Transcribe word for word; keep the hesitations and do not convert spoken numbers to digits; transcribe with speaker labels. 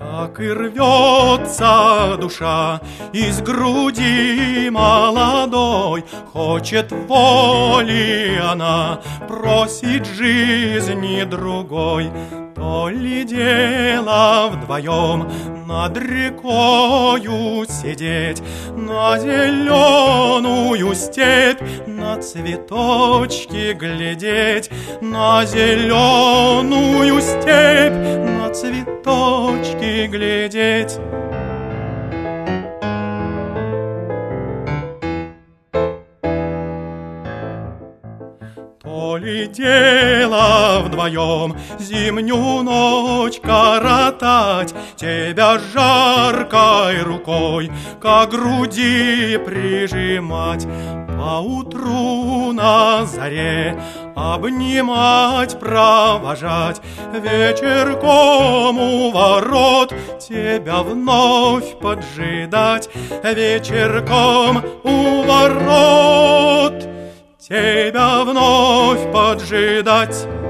Speaker 1: Так и рвется душа из груди молодой, хочет воли она, просит жизни другой. То ли дело вдвоем над рекою сидеть, на зеленую степь, на цветочки глядеть, на зеленую степь, на цветочки глядеть. То ли дело вдвоем зимнюю ночь коротать, тебя жаркой рукой к груди прижимать, поутру на заре обнимать, провожать, вечерком у ворот тебя вновь поджидать, вечерком у ворот тебя вновь поджидать.